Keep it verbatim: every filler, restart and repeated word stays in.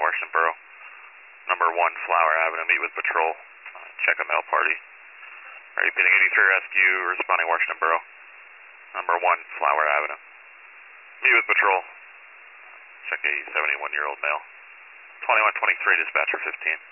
Washington Borough. Number one, Flower Avenue, meet with patrol. Uh, check a mail party. Are you repeating eighty-three Rescue, responding Washington Borough. Number one, Flower Avenue. Meet with patrol. Check a seventy-one-year-old male. twenty-one twenty-three, dispatcher fifteen.